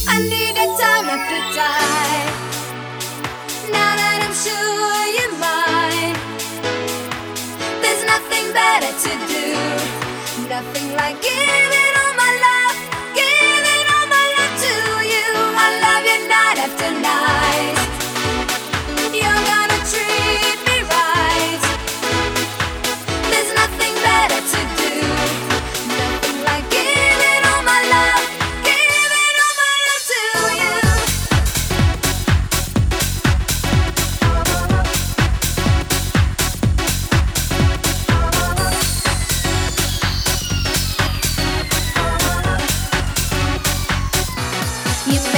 I needed time after time. Now that I'm sure you're mine, there's nothing better to do. Nothing like giving all my love, giving all my love to you. I love you night after night. You're gonna treat me right. There's nothing better to do. Nothing like giving all my love, giving all my love to you. You